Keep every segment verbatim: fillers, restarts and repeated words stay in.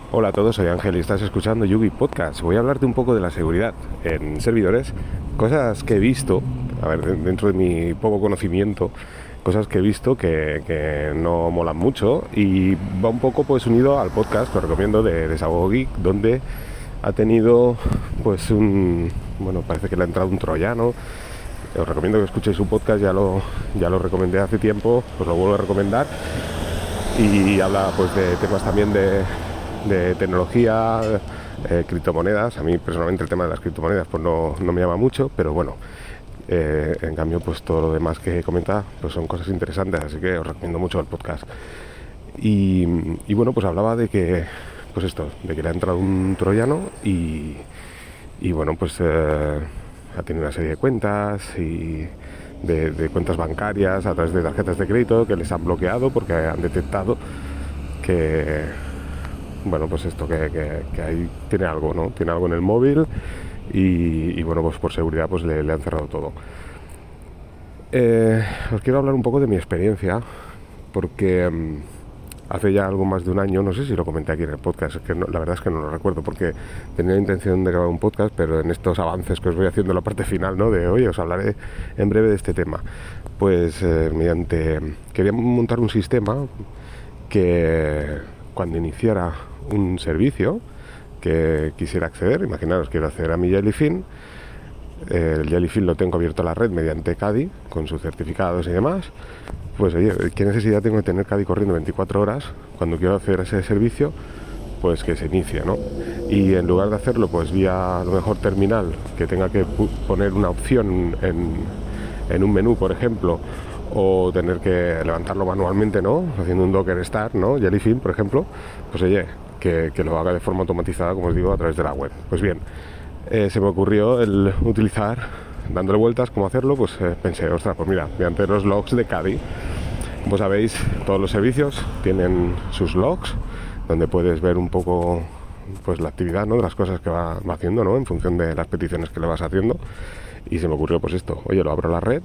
Hola a todos, soy Ángel y estás escuchando Yugi Podcast. Voy a hablarte un poco de la seguridad en servidores, cosas que he visto, a ver, dentro de mi poco conocimiento, cosas que he visto que, que no molan mucho, y va un poco pues unido al podcast, lo recomiendo, de Desahogo Geek, donde ha tenido pues un, bueno, parece que le ha entrado un troyano. Os recomiendo que escuchéis su podcast, ya lo, ya lo recomendé hace tiempo, os lo vuelvo a recomendar, y habla pues de temas también de de tecnología, eh, criptomonedas. A mí personalmente el tema de las criptomonedas pues no, no me llama mucho, pero bueno, eh, en cambio pues todo lo demás que comenta pues son cosas interesantes, así que os recomiendo mucho el podcast. Y, y bueno, pues hablaba de que, pues esto, de que le ha entrado un troyano y, y bueno, pues eh, ha tenido una serie de cuentas y de, de cuentas bancarias a través de tarjetas de crédito que les han bloqueado porque han detectado que bueno, pues esto, que, que, que ahí tiene algo, ¿no? Tiene algo en el móvil y, y bueno, pues por seguridad pues le, le han cerrado todo. Eh, os quiero hablar un poco de mi experiencia, porque um, hace ya algo más de un año, no sé si lo comenté aquí en el podcast, es que no, la verdad es que no lo recuerdo, porque tenía la intención de grabar un podcast, pero en estos avances que os voy haciendo en la parte final, ¿no? De, oye, os hablaré en breve de este tema. Pues eh, mediante... Quería montar un sistema que cuando iniciara un servicio que quisiera acceder, imaginaros, quiero acceder a mi Jellyfin, eh, el Jellyfin lo tengo abierto a la red mediante Kadi, con sus certificados y demás, pues oye, ¿qué necesidad tengo de tener Kadi corriendo veinticuatro horas cuando quiero acceder a ese servicio? Pues que se inicie, ¿no? Y en lugar de hacerlo pues vía a lo mejor terminal, que tenga que poner una opción en, en un menú, por ejemplo, o tener que levantarlo manualmente, ¿no? Haciendo un Docker start, ¿no? Jellyfin, por ejemplo, pues oye, que, que lo haga de forma automatizada, como os digo, a través de la web. Pues bien, eh, se me ocurrió el utilizar, dándole vueltas cómo hacerlo, pues eh, pensé, ostras, pues mira, mediante los logs de Kadi, pues sabéis, todos los servicios tienen sus logs, donde puedes ver un poco pues la actividad, ¿no? De las cosas que va, va haciendo, ¿no? En función de las peticiones que le vas haciendo. Y se me ocurrió pues esto, oye, lo abro a la red,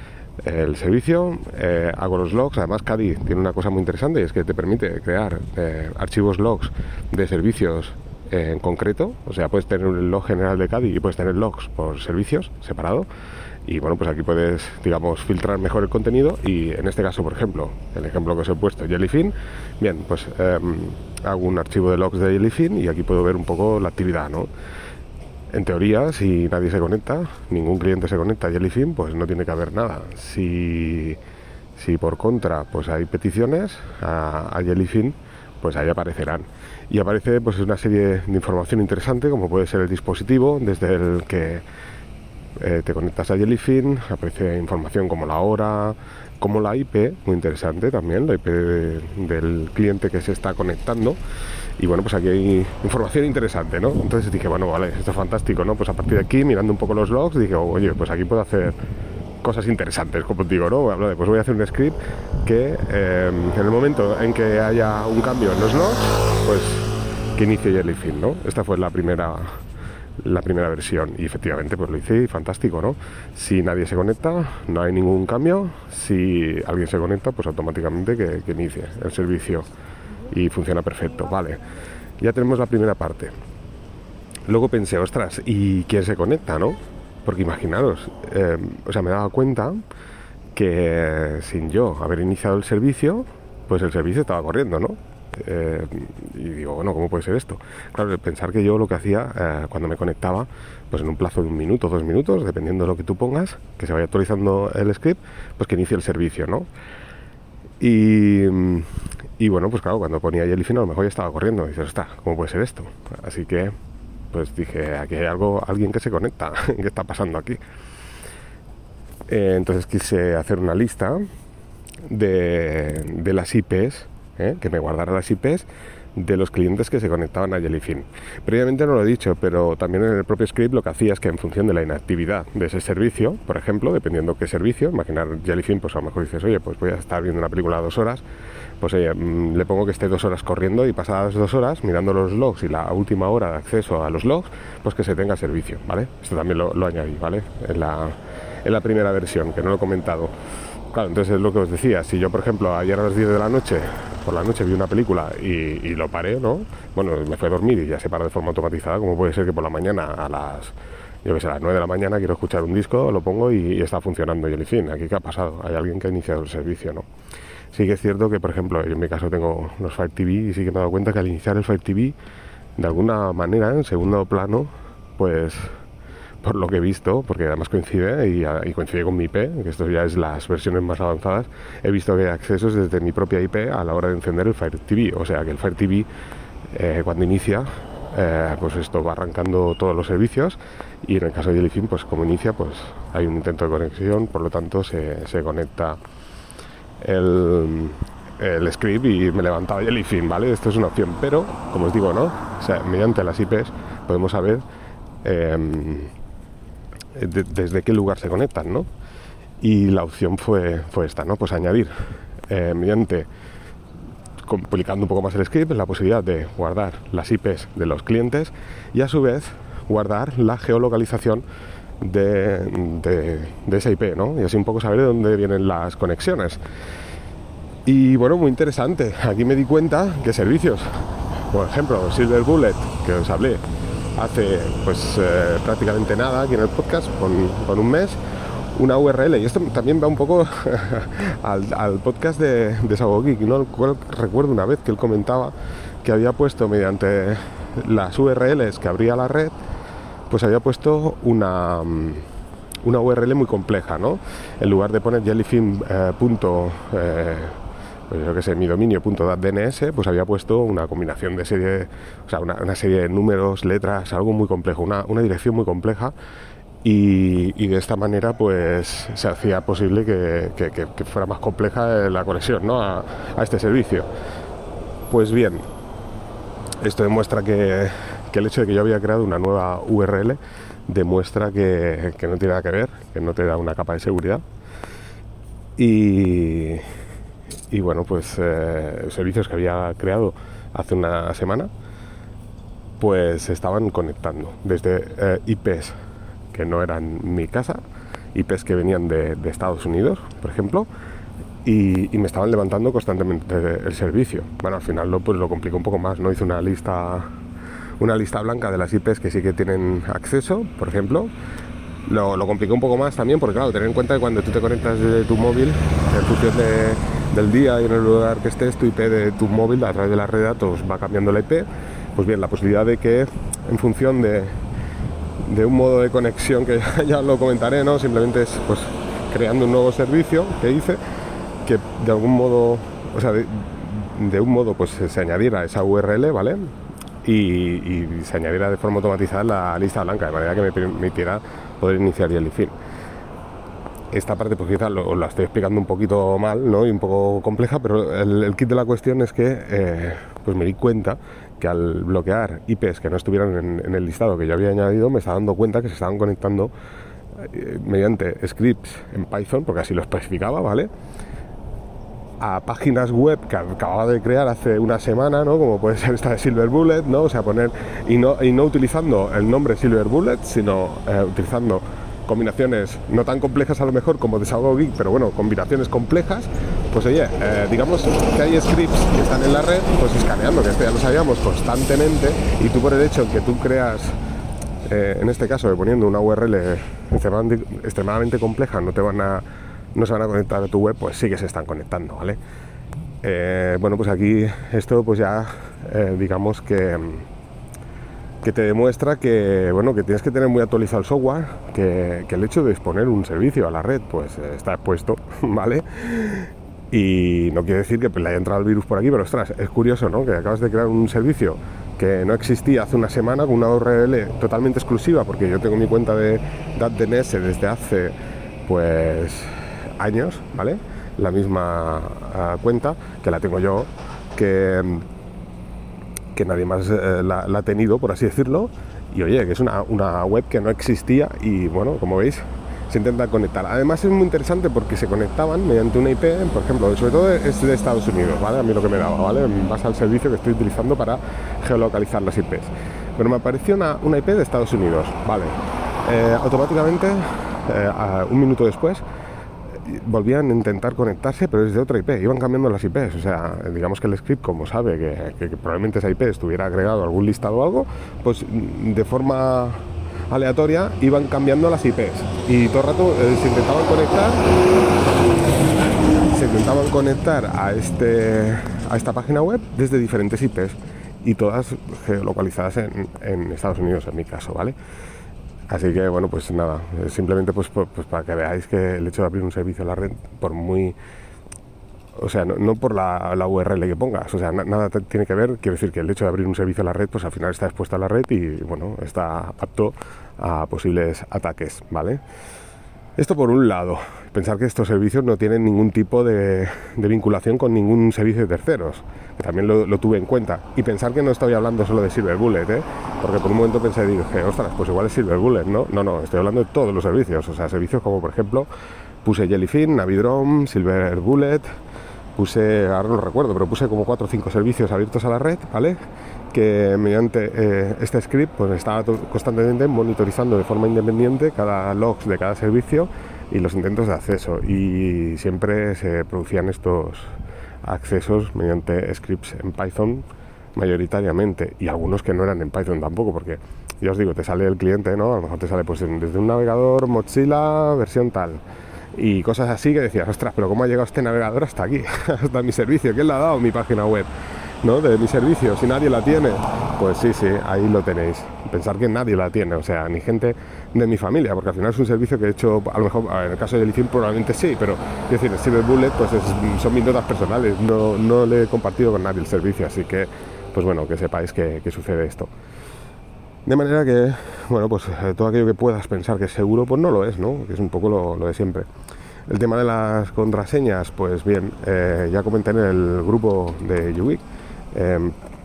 el servicio, eh, hago los logs. Además Kadi tiene una cosa muy interesante, y es que te permite crear eh, archivos logs de servicios eh, en concreto. O sea, puedes tener el log general de Kadi y puedes tener logs por servicios separado, y bueno, pues aquí puedes, digamos, filtrar mejor el contenido. Y en este caso, por ejemplo, el ejemplo que os he puesto, Jellyfin, bien, pues eh, hago un archivo de logs de Jellyfin y aquí puedo ver un poco la actividad, ¿no? En teoría, si nadie se conecta, ningún cliente se conecta a Jellyfin, pues no tiene que haber nada. Si, si por contra pues hay peticiones a, a Jellyfin, pues ahí aparecerán. Y aparece pues una serie de información interesante, como puede ser el dispositivo desde el que eh, te conectas a Jellyfin. Aparece información como la hora, como la I P, muy interesante también, la I P de, del cliente que se está conectando. Y bueno, pues aquí hay información interesante, ¿no? Entonces dije, bueno, vale, esto es fantástico, ¿no? Pues a partir de aquí, mirando un poco los logs, dije, oye, pues aquí puedo hacer cosas interesantes, como digo, ¿no? Pues voy a hacer un script que eh, en el momento en que haya un cambio en los logs, pues que inicie Jellyfin, ¿no? Esta fue la primera la primera versión, y efectivamente pues lo hice y fantástico, ¿no? Si nadie se conecta, no hay ningún cambio. Si alguien se conecta, pues automáticamente que, que inicie el servicio y funciona perfecto. Vale, ya tenemos la primera parte. Luego pensé, ostras, ¿y quién se conecta, no? Porque imaginaros, eh, o sea, me daba cuenta que sin yo haber iniciado el servicio, pues el servicio estaba corriendo, ¿no? Eh, y digo, bueno, ¿cómo puede ser esto? Claro, pensar que yo lo que hacía eh, cuando me conectaba, pues en un plazo de un minuto, dos minutos, dependiendo de lo que tú pongas, que se vaya actualizando el script, pues que inicie el servicio, ¿no? Y, y bueno, pues claro, cuando ponía Jellyfin a lo mejor ya estaba corriendo. Y dices, está, ¿cómo puede ser esto? Así que, pues dije, aquí hay algo, alguien que se conecta. ¿Qué está pasando aquí? Eh, entonces quise hacer una lista de, de las I Pes, ¿eh? que me guardara las I Pes de los clientes que se conectaban a Jellyfin. Previamente no lo he dicho, pero también en el propio script lo que hacía es que en función de la inactividad de ese servicio, por ejemplo, dependiendo qué servicio, imaginar Jellyfin, pues a lo mejor dices, oye, pues voy a estar viendo una película dos horas, pues oye, le pongo que esté dos horas corriendo, y pasadas dos horas, mirando los logs y la última hora de acceso a los logs, pues que se tenga servicio, ¿vale? Esto también lo, lo añadí, ¿vale? En la, en la primera versión, que no lo he comentado. Claro, entonces es lo que os decía, si yo por ejemplo ayer a las diez de la noche, por la noche vi una película y, y lo paré, ¿no? Bueno, me fui a dormir y ya se para de forma automatizada, como puede ser que por la mañana a las, yo que sé, a las nueve de la mañana quiero escuchar un disco, lo pongo y, y está funcionando y el fin, aquí qué ha pasado, hay alguien que ha iniciado el servicio, ¿no? Sí que es cierto que, por ejemplo, yo en mi caso tengo los Fire T V y sí que me he dado cuenta que al iniciar el Fire T V, de alguna manera, en segundo plano, pues por lo que he visto, porque además coincide y, y coincide con mi I P, que esto ya es las versiones más avanzadas, he visto que hay accesos desde mi propia I P a la hora de encender el Fire T V, o sea que el Fire T V eh, cuando inicia, eh, pues esto va arrancando todos los servicios y en el caso de Jellyfin, pues como inicia, pues hay un intento de conexión, por lo tanto se, se conecta el, el script y me levantaba Jellyfin, ¿vale? Esto es una opción, pero como os digo, ¿no? O sea, mediante las I Ps podemos saber eh, de, desde qué lugar se conectan, ¿no? Y la opción fue, fue esta, ¿no? Pues añadir eh, mediante, complicando un poco más el script, la posibilidad de guardar las I Ps de los clientes y a su vez guardar la geolocalización de, de, de esa I P, ¿no? Y así un poco saber de dónde vienen las conexiones. Y bueno, muy interesante. Aquí me di cuenta que servicios, por ejemplo, Silver Bullet, que os hablé hace pues eh, prácticamente nada aquí en el podcast, con, con un mes, una U R L, y esto también va un poco al, al podcast de, de Sago Geek, ¿no? Cual recuerdo una vez que él comentaba que había puesto mediante las U R Ls que abría la red, pues había puesto una, una U R L muy compleja, ¿no? En lugar de poner jellyfin eh, punto, eh, pues yo que sé, mi dominio punto dat D N S, pues había puesto una combinación de serie, o sea, una, una serie de números, letras, algo muy complejo, una, una dirección muy compleja. Y, y de esta manera pues se hacía posible que, que, que, que fuera más compleja la conexión, ¿no? a, a este servicio. Pues bien, esto demuestra que, que el hecho de que yo había creado una nueva U R L demuestra que, que no tiene nada que ver, que no te da una capa de seguridad. Y, y bueno, pues eh, servicios que había creado hace una semana pues se estaban conectando desde eh, I Ps que no eran mi casa, I Ps que venían de, de Estados Unidos, por ejemplo, y, y me estaban levantando constantemente el servicio. Bueno, al final lo, pues lo complicó un poco más, ¿no? Hice una lista, una lista blanca de las I Ps que sí que tienen acceso, por ejemplo. Lo, lo complicó un poco más también, porque claro, tener en cuenta que cuando tú te conectas desde tu móvil, en función de, del día y en el lugar que estés, tu I P de tu móvil a través de la red de datos va cambiando la I P. Pues bien, la posibilidad de que en función de de un modo de conexión que ya lo comentaré, ¿no? Simplemente es pues creando un nuevo servicio que hice, que de algún modo, o sea, de, de un modo pues se añadiera esa U R L, ¿vale? Y, y se añadiera de forma automatizada la lista blanca, de manera que me permitiera poder iniciar Jellyfin. Esta parte pues quizás lo, la estoy explicando un poquito mal, ¿no? Y un poco compleja, pero el, el kit de la cuestión es que eh, pues me di cuenta que al bloquear I Ps que no estuvieran en, en el listado que yo había añadido, me estaba dando cuenta que se estaban conectando eh, mediante scripts en Python, porque así lo especificaba, ¿vale? A páginas web que acababa de crear hace una semana, ¿no? Como puede ser esta de Silver Bullet, ¿no? O sea, poner, y no, y no utilizando el nombre Silver Bullet, sino eh, utilizando combinaciones no tan complejas a lo mejor como de Sago Geek, pero bueno, combinaciones complejas. Pues oye, eh, digamos que hay scripts que están en la red, pues escaneando, que esto ya lo sabíamos constantemente, y tú por el hecho que tú creas, eh, en este caso, poniendo una U R L extremadamente, extremadamente compleja, no te van a, no se van a conectar a tu web, pues sí que se están conectando, ¿vale? Eh, bueno, pues aquí esto pues ya, eh, digamos que que te demuestra que, bueno, que tienes que tener muy actualizado el software, que, que el hecho de exponer un servicio a la red, pues eh, está expuesto, ¿vale? Y no quiere decir que pues, le haya entrado el virus por aquí, pero ostras, es curioso, ¿no? Que acabas de crear un servicio que no existía hace una semana con una U R L totalmente exclusiva, porque yo tengo mi cuenta de dat D N S desde hace, pues, años, ¿vale? La misma uh, cuenta, que la tengo yo, que... que nadie más eh, la, la ha tenido, por así decirlo, y oye, que es una, una web que no existía y bueno, como veis, se intenta conectar. Además es muy interesante porque se conectaban mediante una I P, por ejemplo, sobre todo es de Estados Unidos, ¿vale? A mí lo que me daba, ¿vale? En base al servicio que estoy utilizando para geolocalizar las I Ps. Pero me apareció una, una I P de Estados Unidos, ¿vale? Eh, automáticamente, eh, a un minuto después, volvían a intentar conectarse, pero desde otra I P, iban cambiando las I Pes, o sea, digamos que el script, como sabe que, que, que probablemente esa I P estuviera agregado algún listado o algo, pues de forma aleatoria iban cambiando las I Pes y todo el rato eh, se intentaban conectar se intentaban conectar a este a esta página web desde diferentes I Pes y todas geolocalizadas en, en Estados Unidos, en mi caso, ¿vale? Así que, bueno, pues nada, simplemente pues, pues, pues para que veáis que el hecho de abrir un servicio a la red, por muy... O sea, no, no por la, la U R L que pongas, o sea, na, nada te, tiene que ver, quiero decir que el hecho de abrir un servicio a la red, pues al final está expuesto a la red y, bueno, está apto a posibles ataques, ¿vale? Esto por un lado, pensar que estos servicios no tienen ningún tipo de, de vinculación con ningún servicio de terceros, que también lo, lo tuve en cuenta, y pensar que no estoy hablando solo de Silver Bullet, ¿eh? Porque por un momento pensé y dije, ostras, pues igual es Silver Bullet, ¿no? No, no, estoy hablando de todos los servicios, o sea, servicios como por ejemplo, puse Jellyfin, Navidrome, Silver Bullet, puse, ahora no lo recuerdo, pero puse como cuatro o cinco servicios abiertos a la red, ¿vale? Que mediante eh, este script pues estaba constantemente monitorizando de forma independiente cada logs de cada servicio y los intentos de acceso, y siempre se producían estos accesos mediante scripts en Python mayoritariamente, y algunos que no eran en Python tampoco, porque ya os digo, te sale el cliente, ¿no? A lo mejor te sale pues desde un navegador Mozilla versión tal y cosas así que decías, ostras, pero ¿cómo ha llegado este navegador hasta aquí? Hasta mi servicio, ¿quién le ha dado mi página web? ¿No? De mi servicio, si nadie la tiene, pues sí, sí, ahí lo tenéis. Pensar que nadie la tiene, o sea, ni gente de mi familia, porque al final es un servicio que he hecho, a lo mejor, en el caso de Jellyfin probablemente sí, pero es decir, el Silver Bullet pues es, son mis notas personales, no, no le he compartido con nadie el servicio, así que, pues bueno, que sepáis que, que sucede esto. De manera que, bueno, pues eh, todo aquello que puedas pensar que es seguro, pues no lo es, ¿no? Que es un poco lo, lo de siempre. El tema de las contraseñas, pues bien, eh, ya comenté en el grupo de YouWeek. Eh,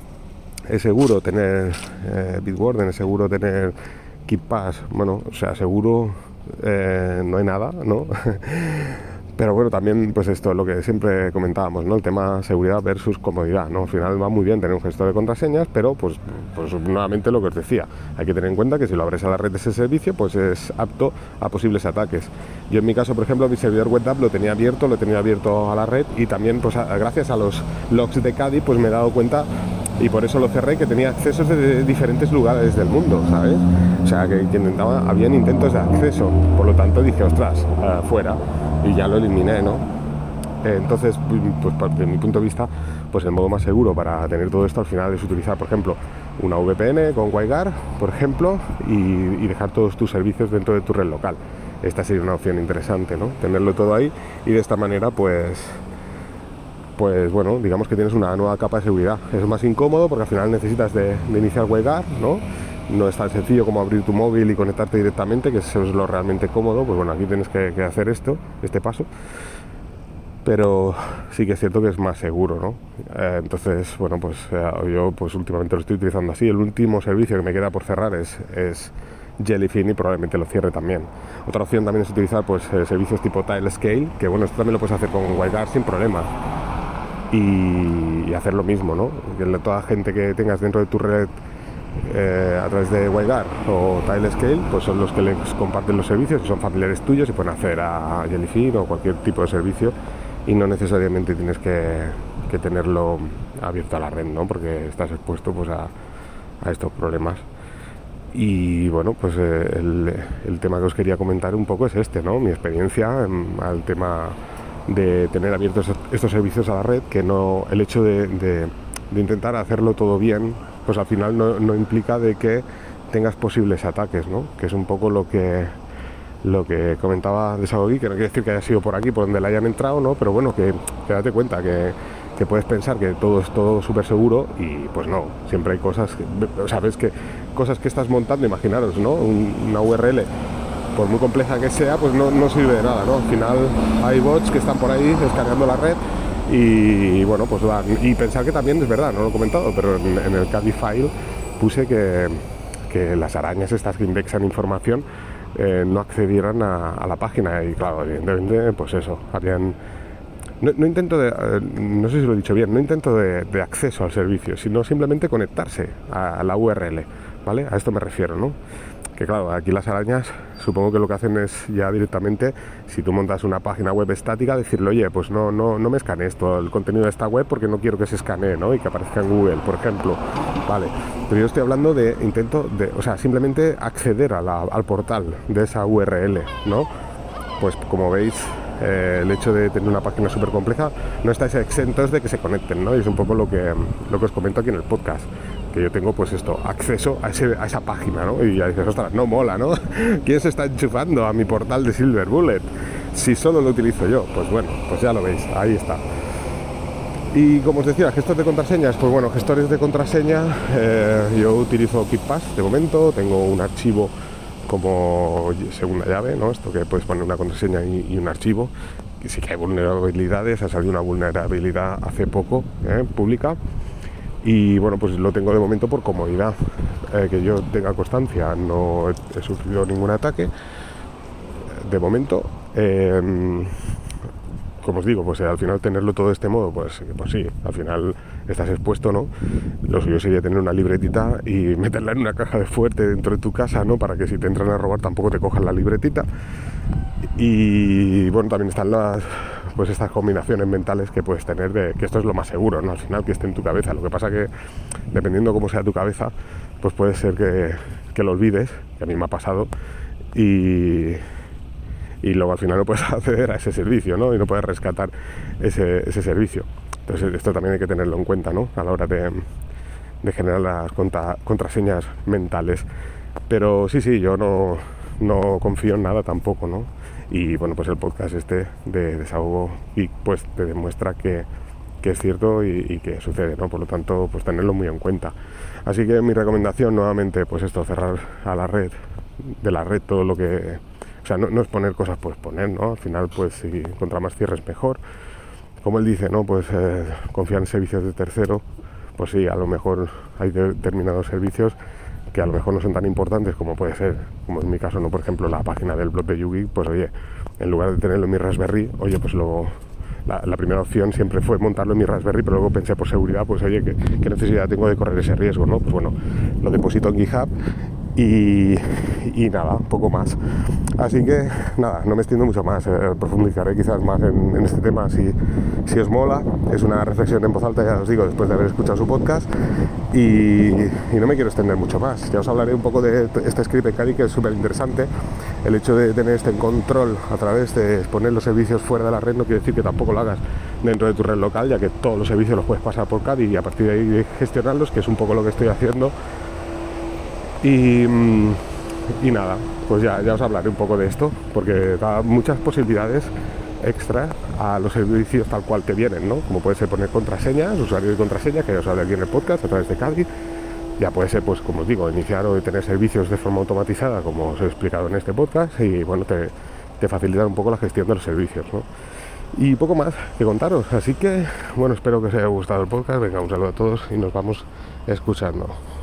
es seguro tener eh, Bitwarden, es seguro tener KeePass, bueno, o sea, seguro eh, no hay nada, ¿no? Pero bueno, también pues esto, lo que siempre comentábamos, ¿no? El tema seguridad versus comodidad, ¿no? Al final va muy bien tener un gestor de contraseñas, pero pues, pues nuevamente lo que os decía, hay que tener en cuenta que si lo abres a la red de ese servicio, pues es apto a posibles ataques. Yo en mi caso, por ejemplo, mi servidor WebDAV lo tenía abierto, lo tenía abierto a la red, y también pues a, gracias a los logs de Caddy, pues me he dado cuenta, y por eso lo cerré, que tenía accesos de diferentes lugares del mundo, ¿sabes? O sea, que, que intentaba, habían intentos de acceso, por lo tanto dije, ostras, uh, fuera, y ya lo eliminé, ¿no? Eh, entonces, pues desde mi punto de vista, pues el modo más seguro para tener todo esto al final es utilizar, por ejemplo, una V P N con WireGuard, por ejemplo, y, y dejar todos tus servicios dentro de tu red local. Esta sería una opción interesante, ¿no? Tenerlo todo ahí, y de esta manera, pues... pues bueno, digamos que tienes una nueva capa de seguridad. Es más incómodo porque al final necesitas de, de iniciar WireGuard, ¿no? No es tan sencillo como abrir tu móvil y conectarte directamente, que eso es lo realmente cómodo. Pues bueno, aquí tienes que, que hacer esto, este paso. Pero sí que es cierto que es más seguro, ¿no? Eh, entonces, bueno, pues eh, yo pues últimamente lo estoy utilizando así. El último servicio que me queda por cerrar es, es Jellyfin, y probablemente lo cierre también. Otra opción también es utilizar pues eh, servicios tipo Tilescale, que bueno, esto también lo puedes hacer con WireGuard sin problema. Y, y hacer lo mismo, ¿no? Que toda la gente que tengas dentro de tu red eh, a través de WireGuard o Tilescale, pues son los que les comparten los servicios y son familiares tuyos y pueden acceder a Jellyfin o cualquier tipo de servicio, y no necesariamente tienes que, que tenerlo abierto a la red, ¿no? Porque estás expuesto pues a, a estos problemas. Y bueno, pues eh, el, el tema que os quería comentar un poco es este, ¿no? Mi experiencia en, al tema de tener abiertos estos servicios a la red, que no, el hecho de, de, de intentar hacerlo todo bien, pues al final no, no implica de que tengas posibles ataques, ¿no? Que es un poco lo que lo que comentaba de Sagogi, que no quiere decir que haya sido por aquí por donde le hayan entrado, ¿no? Pero bueno, que, que date cuenta que, que puedes pensar que todo es todo súper seguro, y pues no, siempre hay cosas, que, o sea, ves que cosas que estás montando, imaginaros, ¿no? Un, una U R L, por muy compleja que sea, pues no, no sirve de nada, ¿no? Al final hay bots que están por ahí descargando la red, y, y bueno, pues van. Y pensar que también es verdad, no lo he comentado, pero en, en el Caddy file puse que, que las arañas estas que indexan información eh, no accedieran a, a la página, y claro, evidentemente, pues eso, habían... No, no intento de, eh, no sé si lo he dicho bien, no intento de, de acceso al servicio, sino simplemente conectarse a, a la U R L, ¿vale? A esto me refiero, ¿no? Que claro, aquí las arañas supongo que lo que hacen es ya directamente, si tú montas una página web estática, decirle, oye, pues no, no, no me escanees todo el contenido de esta web porque no quiero que se escanee, ¿no? Y que aparezca en Google, por ejemplo. Vale, pero yo estoy hablando de intento de, o sea, simplemente acceder a la, al portal de esa U R L, ¿no? Pues como veis, eh, el hecho de tener una página súper compleja no estáis exentos de que se conecten, ¿no? Y es un poco lo que, lo que os comento aquí en el podcast, que yo tengo pues esto, acceso a, ese, a esa página, ¿no? Y ya dices, ostras, no mola, ¿no? ¿Quién se está enchufando a mi portal de Silver Bullet? Si solo lo utilizo yo, pues bueno, pues ya lo veis, ahí está. Y como os decía, gestores de contraseñas, pues bueno, gestores de contraseña, eh, yo utilizo KeePass de momento, tengo un archivo como segunda llave, ¿no? Esto que puedes poner una contraseña y, y un archivo, que sí que hay vulnerabilidades, ha salido una vulnerabilidad hace poco, ¿eh? Pública, y bueno, pues lo tengo de momento por comodidad, eh, que yo tenga constancia, no he, he sufrido ningún ataque, de momento. Eh, como os digo, pues eh, al final tenerlo todo de este modo, pues, pues sí, al final estás expuesto, ¿no? Lo suyo sería tener una libretita y meterla en una caja de fuerte dentro de tu casa, ¿no? Para que si te entran a robar tampoco te cojan la libretita. Y bueno, también están las, pues estas combinaciones mentales que puedes tener de que esto es lo más seguro, ¿no? Al final que esté en tu cabeza. Lo que pasa que dependiendo cómo sea tu cabeza, pues puede ser que, que lo olvides, que a mí me ha pasado, y... y luego al final no puedes acceder a ese servicio, ¿no? Y no puedes rescatar ese, ese servicio. Entonces esto también hay que tenerlo en cuenta, ¿no? A la hora de, de generar las contra, contraseñas mentales. Pero sí, sí, yo no, no confío en nada tampoco, ¿no? Y bueno, pues el podcast este de Desahogo y pues te demuestra que, que es cierto y, y que sucede, ¿no? Por lo tanto, pues tenerlo muy en cuenta. Así que mi recomendación nuevamente, pues esto, cerrar a la red, de la red todo lo que... O sea, no, no es poner cosas por poner, ¿no? Al final, pues si contra más cierres mejor. Como él dice, ¿no? Pues eh, confiar en servicios de tercero, pues sí, a lo mejor hay determinados servicios que a lo mejor no son tan importantes como puede ser, como en mi caso, ¿no? Por ejemplo, la página del blog de Yugi, pues oye, en lugar de tenerlo en mi Raspberry, oye, pues lo... La, la primera opción siempre fue montarlo en mi Raspberry, pero luego pensé por seguridad, pues oye, ¿qué, qué necesidad tengo de correr ese riesgo, ¿no? Pues bueno, lo deposito en GitHub y, y nada, poco más. Así que nada, no me extiendo mucho más, eh, profundizaré quizás más en, en este tema si, si os mola. Es una reflexión en voz alta, ya os digo, después de haber escuchado su podcast, y, y no me quiero extender mucho más. Ya os hablaré un poco de este script en Kali, que es súper interesante. El hecho de tener este control a través de exponer los servicios fuera de la red no quiere decir que tampoco lo hagas dentro de tu red local, ya que todos los servicios los puedes pasar por Kali y a partir de ahí gestionarlos, que es un poco lo que estoy haciendo. Y, y nada, pues ya, ya os hablaré un poco de esto, porque da muchas posibilidades extra a los servicios tal cual te vienen, ¿no? Como puede ser poner contraseñas, usuario y contraseña, que os hablé aquí en el podcast a través de Kali. Ya puede ser, pues como os digo, iniciar o tener servicios de forma automatizada, como os he explicado en este podcast, y bueno, te, te facilitan un poco la gestión de los servicios, ¿no? Y poco más que contaros, así que bueno, espero que os haya gustado el podcast. Venga, un saludo a todos y nos vamos escuchando.